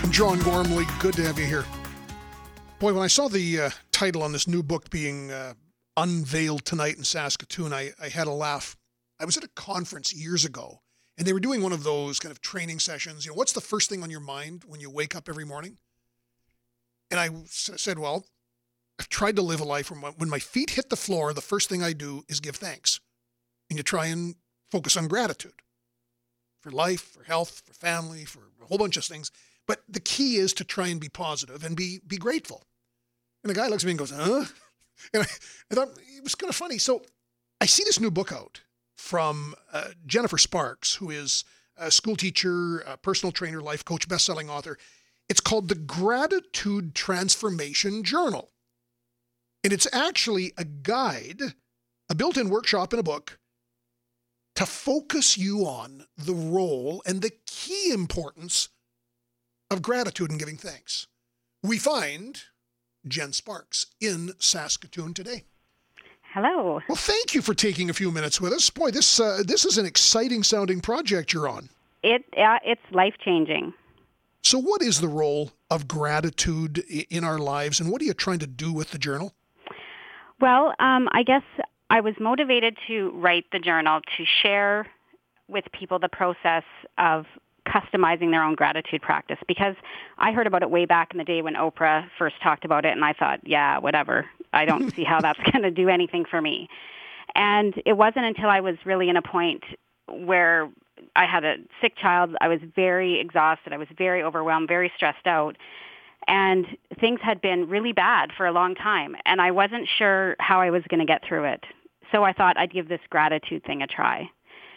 John Gormley, good to have you here. Boy, when I saw the title on this new book being unveiled tonight in Saskatoon, I had a laugh. I was at a conference years ago, and they were doing one of those kind of training sessions. You know, what's the first thing on your mind when you wake up every morning? And I said, well, I've tried to live a life where when my feet hit the floor, the first thing I do is give thanks. And you try and focus on gratitude for life, for health, for family, for a whole bunch of things. But the key is to try and be positive and be grateful. And the guy looks at me and goes, huh? And I thought it was kind of funny. So I see this new book out from Jennifer Sparks, who is a school teacher, a personal trainer, life coach, best-selling author. It's called The Gratitude Transformation Journal. And it's actually a guide, a built-in workshop in a book to focus you on the role and the key importance of gratitude and giving thanks. We find Jen Sparks in Saskatoon today. Hello. Well, thank you for taking a few minutes with us. Boy, this is an exciting sounding project you're on. It's life-changing. So what is the role of gratitude in our lives, and what are you trying to do with the journal? Well, I guess I was motivated to write the journal to share with people the process of customizing their own gratitude practice, because I heard about it way back in the day when Oprah first talked about it, and I thought, yeah, whatever. I don't see how that's going to do anything for me. And it wasn't until I was really in a point where I had a sick child, I was very exhausted, I was very overwhelmed, very stressed out, and things had been really bad for a long time, and I wasn't sure how I was going to get through it. So I thought I'd give this gratitude thing a try.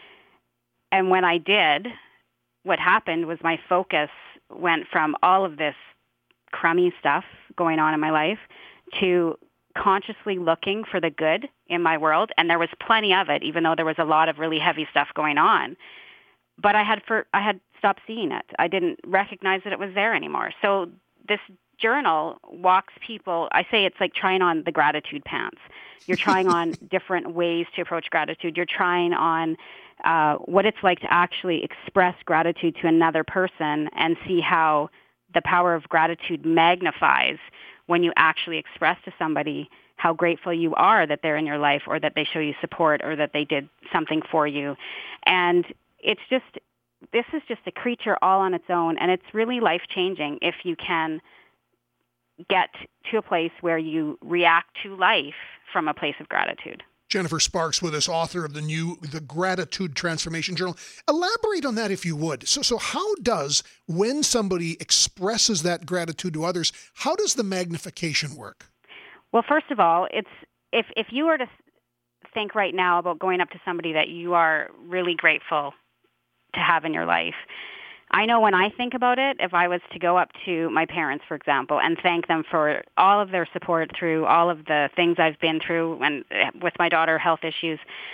And when I did, what happened was my focus went from all of this crummy stuff going on in my life to consciously looking for the good in my world. And there was plenty of it, even though there was a lot of really heavy stuff going on. But I had stopped seeing it. I didn't recognize that it was there anymore. So this journal walks people, I say it's like trying on the gratitude pants. You're trying on different ways to approach gratitude. You're trying on what it's like to actually express gratitude to another person and see how the power of gratitude magnifies when you actually express to somebody how grateful you are that they're in your life, or that they show you support, or that they did something for you. And this is just a creature all on its own, and it's really life-changing if you can get to a place where you react to life from a place of gratitude. Jennifer Sparks with us, author of the Gratitude Transformation Journal. Elaborate on that if you would. So how does, when somebody expresses that gratitude to others, how does the magnification work? Well, first of all, it's if you were to think right now about going up to somebody that you are really grateful to have in your life, I know when I think about it, if I was to go up to my parents, for example, and thank them for all of their support through all of the things I've been through, and with my daughter, health issues,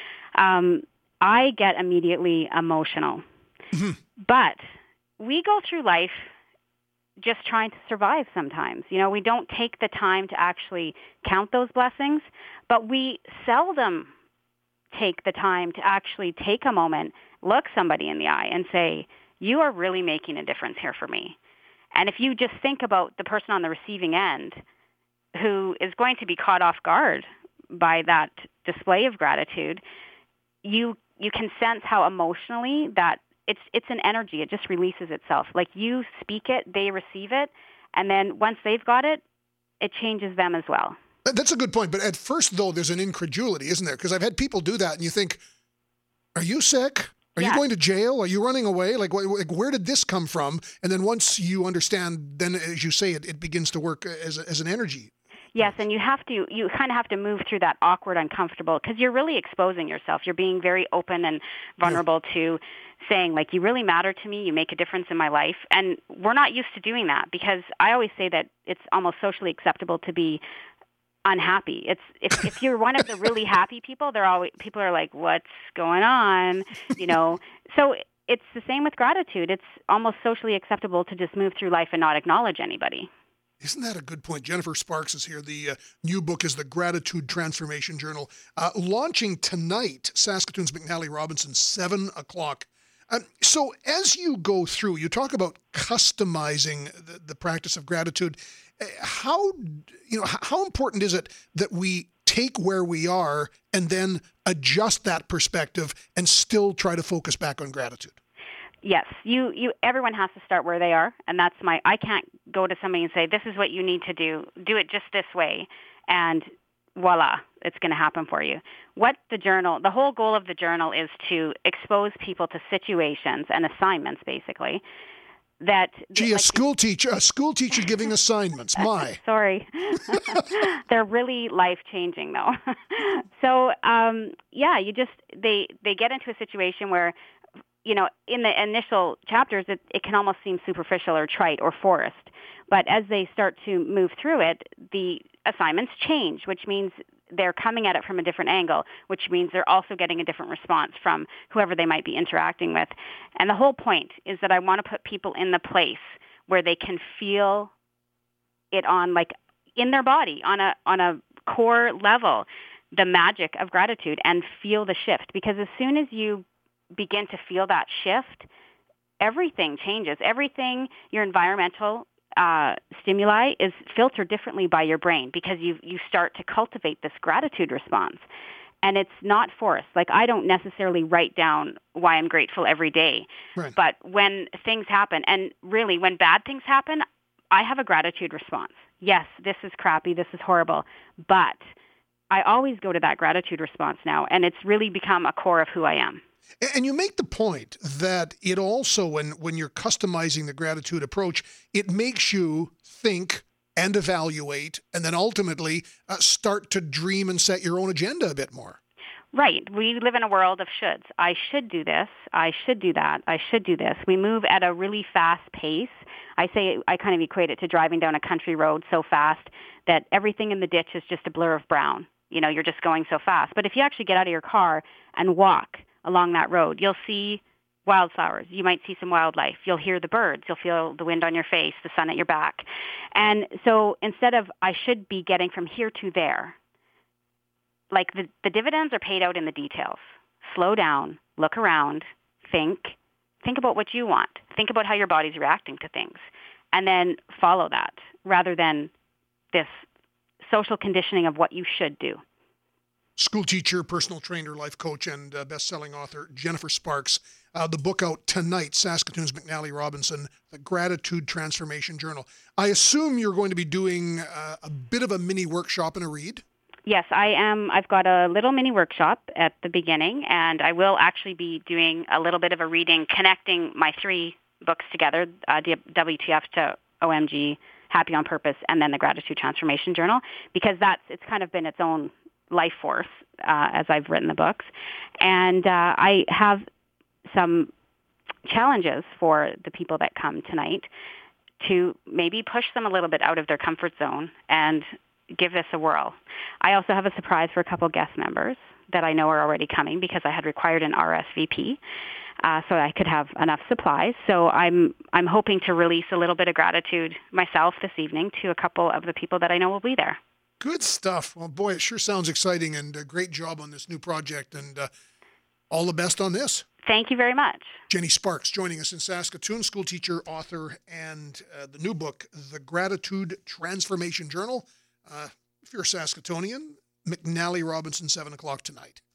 I get immediately emotional. Mm-hmm. But we go through life just trying to survive sometimes. You know, we don't take the time to actually count those blessings, but we seldom take the time to actually take a moment, look somebody in the eye and say, you are really making a difference here for me. And if you just think about the person on the receiving end who is going to be caught off guard by that display of gratitude, you can sense how emotionally that it's an energy. It just releases itself. Like you speak it, they receive it, and then once they've got it, it changes them as well. That's a good point. But at first, though, there's an incredulity, isn't there? Because I've had people do that, and you think, are you sick? Are you going to jail? Are you running away? Like, where did this come from? And then once you understand, then as you say, it begins to work as an energy. Yes, and you kind of have to move through that awkward, uncomfortable, because you're really exposing yourself. You're being very open and vulnerable to saying, like, you really matter to me. You make a difference in my life. And we're not used to doing that, because I always say that it's almost socially acceptable to be unhappy. It's if you're one of the really happy people, people are like, what's going on? You know, so it's the same with gratitude. It's almost socially acceptable to just move through life and not acknowledge anybody. Isn't that a good point? Jennifer Sparks is here. The new book is The Gratitude Transformation Journal. Launching tonight, Saskatoon's McNally Robinson, 7 o'clock. So as you go through, you talk about customizing the practice of gratitude. How how important is it that we take where we are and then adjust that perspective and still try to focus back on gratitude? Yes, everyone has to start where they are, and I can't go to somebody and say, this is what you need to do it just this way, and voila, it's going to happen for you. The whole goal of the journal is to expose people to situations and assignments, basically, that... Gee, a school teacher giving assignments, my. Sorry. They're really life-changing, though. So, they get into a situation where, in the initial chapters, it can almost seem superficial or trite or forced. But as they start to move through it, the assignments change, which means they're coming at it from a different angle, which means they're also getting a different response from whoever they might be interacting with. And the whole point is that I want to put people in the place where they can feel it in their body, on a core level, the magic of gratitude, and feel the shift. Because as soon as you begin to feel that shift, everything changes. Everything, your environmental stimuli is filtered differently by your brain, because you start to cultivate this gratitude response. And it's not forced. I don't necessarily write down why I'm grateful every day. Right. But when things happen, and really when bad things happen, I have a gratitude response. Yes, this is crappy, this is horrible, but I always go to that gratitude response now, and it's really become a core of who I am. And you make the point that it also, when you're customizing the gratitude approach, it makes you think and evaluate, and then ultimately start to dream and set your own agenda a bit more. Right. We live in a world of shoulds. I should do this. I should do that. I should do this. We move at a really fast pace. I kind of equate it to driving down a country road so fast that everything in the ditch is just a blur of brown. You're just going so fast. But if you actually get out of your car and walk along that road, you'll see wildflowers. You might see some wildlife. You'll hear the birds. You'll feel the wind on your face, the sun at your back. And so instead of I should be getting from here to there, the dividends are paid out in the details. Slow down, look around, think about what you want. Think about how your body's reacting to things, and then follow that rather than this social conditioning of what you should do. School teacher, personal trainer, life coach, and best-selling author Jennifer Sparks. The book out tonight, Saskatoon's McNally Robinson, The Gratitude Transformation Journal. I assume you're going to be doing a bit of a mini workshop and a read? Yes, I am. I've got a little mini workshop at the beginning, and I will actually be doing a little bit of a reading, connecting my 3 books together, WTF to OMG, Happy on Purpose, and then The Gratitude Transformation Journal, because it's kind of been its own life force as I've written the books. And I have some challenges for the people that come tonight to maybe push them a little bit out of their comfort zone and give this a whirl. I also have a surprise for a couple guest members that I know are already coming, because I had required an RSVP so I could have enough supplies. So I'm hoping to release a little bit of gratitude myself this evening to a couple of the people that I know will be there. Good stuff. Well, boy, it sure sounds exciting, and a great job on this new project, and all the best on this. Thank you very much. Jenny Sparks joining us in Saskatoon, school teacher, author, and the new book, The Gratitude Transformation Journal. If you're a Saskatoonian, McNally Robinson, 7 o'clock tonight.